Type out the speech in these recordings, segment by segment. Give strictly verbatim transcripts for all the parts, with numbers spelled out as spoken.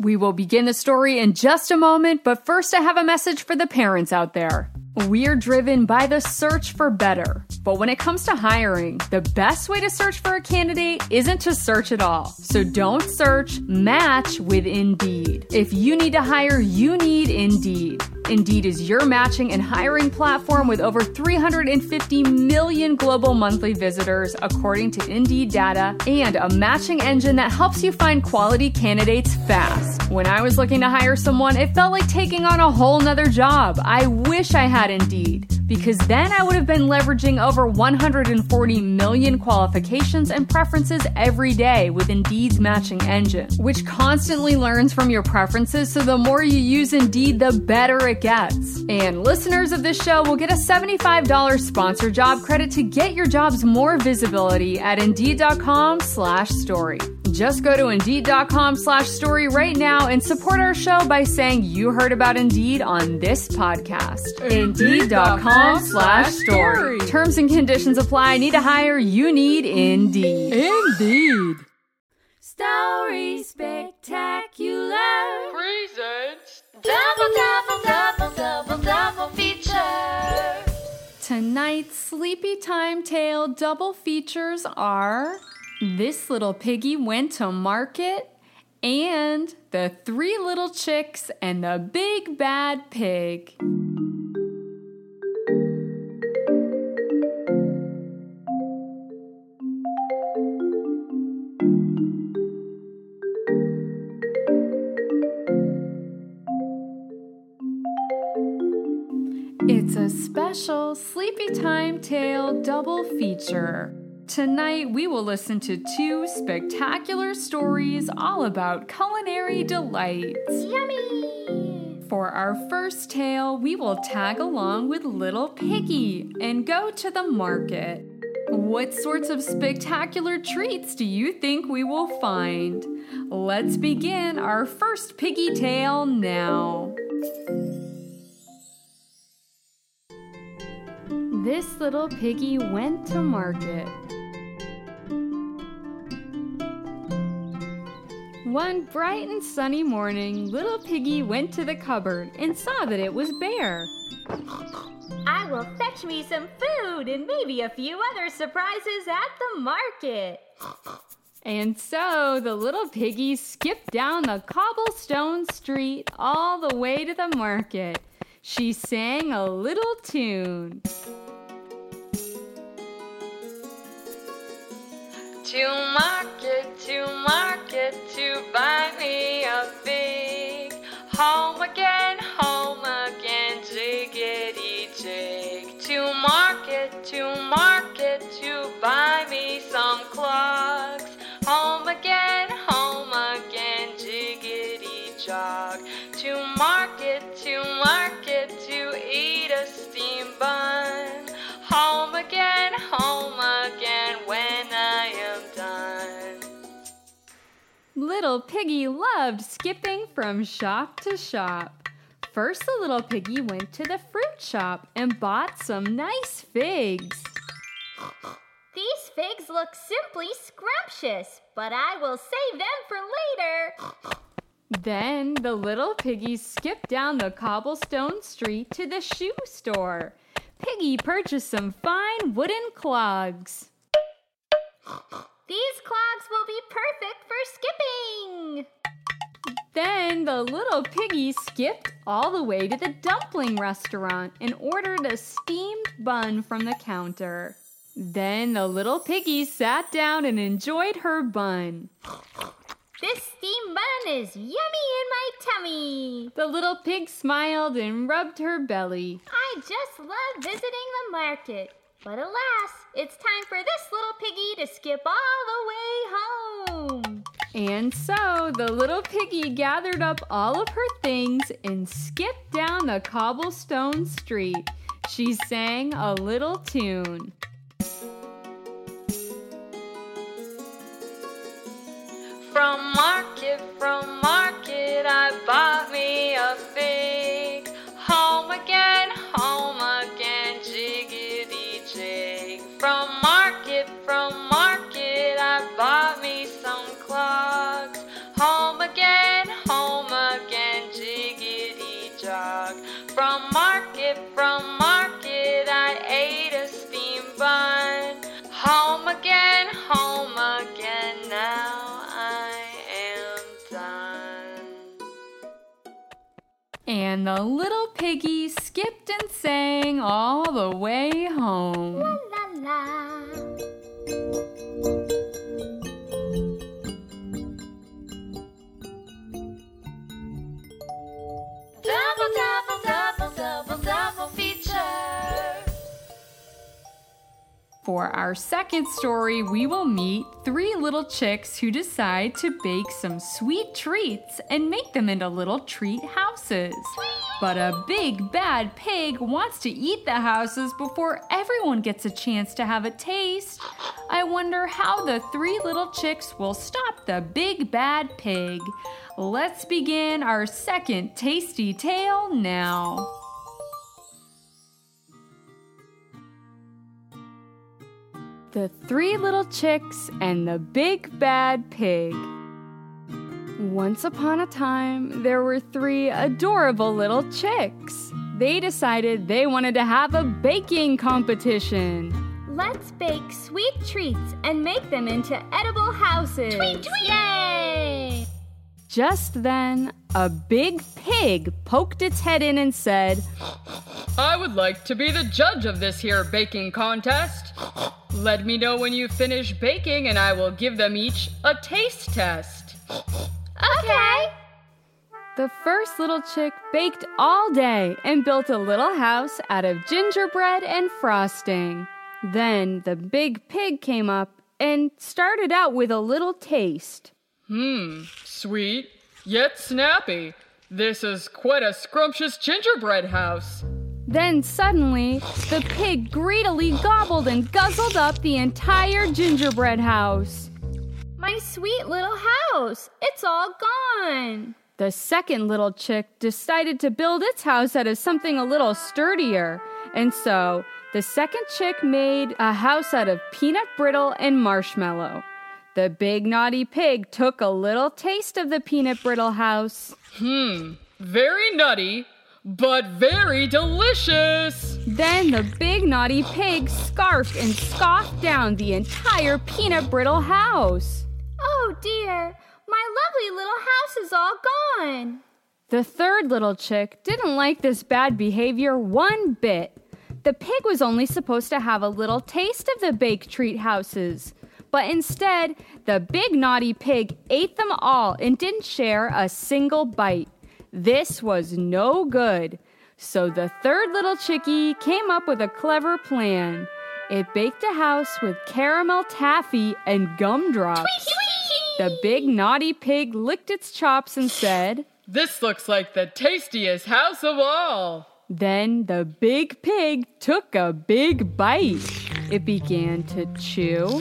We will begin the story in just a moment, but first I have a message for the parents out there. We're driven by the search for better. But when it comes to hiring, the best way to search for a candidate isn't to search at all. So don't search, match with Indeed. If you need to hire, you need Indeed. Indeed is your matching and hiring platform with over three hundred fifty million global monthly visitors, according to Indeed data, and a matching engine that helps you find quality candidates fast. When I was looking to hire someone, it felt like taking on a whole nother job. I wish I had Indeed, because then I would have been leveraging over one hundred forty million qualifications and preferences every day with Indeed's matching engine, which constantly learns from your preferences, so the more you use Indeed, the better it gets. And listeners of this show will get a seventy-five dollars sponsor job credit to get your jobs more visibility at Indeed.com slash story. Just go to Indeed.com slash story right now and support our show by saying you heard about Indeed on this podcast. Indeed.com slash story. Terms and conditions apply. Need to hire? You need Indeed. Indeed. Story Spectacular Presents Double, double, double, double, double feature. Tonight's Sleepy Time Tale double features are This Little Piggy Went to Market and The Three Little Chicks and the Big Bad Pig. It's a special Sleepy Time Tale double feature. Tonight, we will listen to two spectacular stories all about culinary delights. Yummy! For our first tale, we will tag along with Little Piggy and go to the market. What sorts of spectacular treats do you think we will find? Let's begin our first piggy tale now. This little piggy went to market. One bright and sunny morning, Little Piggy went to the cupboard and saw that it was bare. I will fetch me some food and maybe a few other surprises at the market. And so the little piggy skipped down the cobblestone street all the way to the market. She sang a little tune. To market, to market, to buy me a fig. Home again, home again, jiggity jig. To market, to market, to buy me some clogs. Home again, home again, jiggity jog. To market, to market, to eat a steam bun. Home again, home again, when I am done. Little Piggy loved skipping from shop to shop. First, the little piggy went to the fruit shop and bought some nice figs. These figs look simply scrumptious, but I will save them for later. Then the little piggy skipped down the cobblestone street to the shoe store. Piggy purchased some fine wooden clogs. These clogs will be perfect for skipping. Then the little piggy skipped all the way to the dumpling restaurant and ordered a steamed bun from the counter. Then the little piggy sat down and enjoyed her bun. This steamed bun is yummy in my tummy. The little pig smiled and rubbed her belly. I just love visiting the market. But alas, it's time for this little piggy to skip all the way home. And so the little piggy gathered up all of her things and skipped down the cobblestone street. She sang a little tune. From market, from market, I bought me a fig. Home again, home again, jiggity jig. From market, from market, I bought me some clogs. Home again, home And the little piggy skipped and sang all the way home. La la la. Double, double, double, double, double feature. For our second story, we will meet three little chicks who decide to bake some sweet treats and make them into little treat houses. But a big bad pig wants to eat the houses before everyone gets a chance to have a taste. I wonder how the three little chicks will stop the big bad pig. Let's begin our second tasty tale now. The Three Little Chicks and the Big Bad Pig. Once upon a time, there were three adorable little chicks. They decided they wanted to have a baking competition. Let's bake sweet treats and make them into edible houses. Tweet, tweet. Yay! Just then, a big pig poked its head in and said, I would like to be the judge of this here baking contest. Let me know when you finish baking and I will give them each a taste test. Okay. The first little chick baked all day and built a little house out of gingerbread and frosting. Then the big pig came up and started out with a little taste. Hmm, sweet, yet snappy. This is quite a scrumptious gingerbread house. Then suddenly, the pig greedily gobbled and guzzled up the entire gingerbread house. My sweet little house. It's all gone. The second little chick decided to build its house out of something a little sturdier. And so, the second chick made a house out of peanut brittle and marshmallow. The big naughty pig took a little taste of the peanut brittle house. Hmm, very nutty, but very delicious. Then the big naughty pig scarfed and scoffed down the entire peanut brittle house. Oh dear, my lovely little house is all gone. The third little chick didn't like this bad behavior one bit. The pig was only supposed to have a little taste of the baked treat houses. But instead, the big naughty pig ate them all and didn't share a single bite. This was no good. So the third little chickie came up with a clever plan. It baked a house with caramel taffy and gumdrops. The big naughty pig licked its chops and said, This looks like the tastiest house of all. Then the big pig took a big bite. It began to chew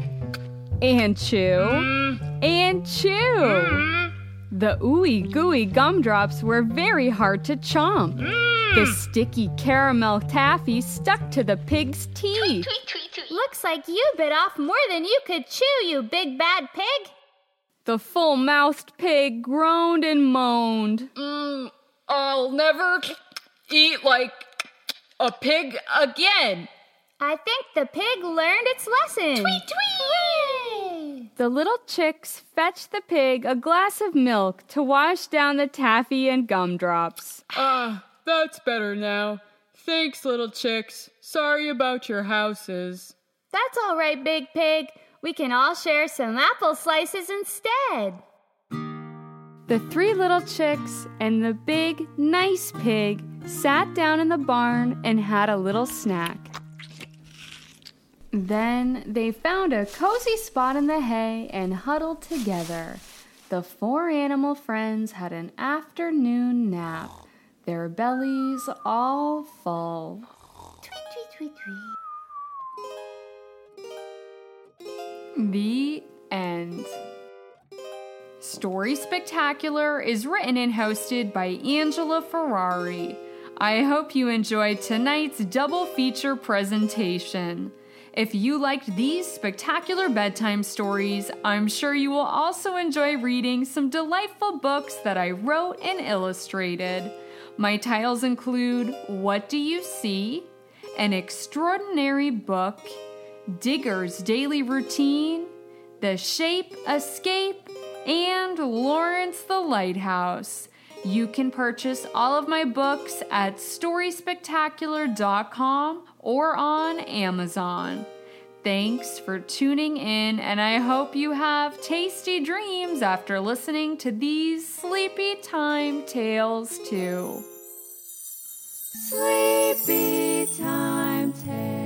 and chew Mm, and chew. mm, The ooey gooey gumdrops were very hard to chomp. mm. The sticky caramel taffy stuck to the pig's teeth. Tweet, tweet, tweet. Looks like you bit off more than you could chew, you big bad pig. The full-mouthed pig groaned and moaned. Mm, I'll never eat like a pig again. I think the pig learned its lesson. Tweet, tweet. The little chicks fetched the pig a glass of milk to wash down the taffy and gumdrops. Ah, that's better now. Thanks, little chicks. Sorry about your houses. That's all right, big pig. We can all share some apple slices instead. The three little chicks and the big, nice pig sat down in the barn and had a little snack. Then they found a cozy spot in the hay and huddled together. The four animal friends had an afternoon nap, their bellies all full. Tweet, tweet, tweet, tweet. The end. Story Spectacular is written and hosted by Angela Ferrari. I hope you enjoyed tonight's double feature presentation. If you liked these spectacular bedtime stories, I'm sure you will also enjoy reading some delightful books that I wrote and illustrated. My titles include What Do You See?, An Extraordinary Book, Digger's Daily Routine, The Shape, Escape, and Lawrence the Lighthouse. You can purchase all of my books at story spectacular dot com or on Amazon. Thanks for tuning in, and I hope you have tasty dreams after listening to these sleepy time tales too. Sleepy time tales.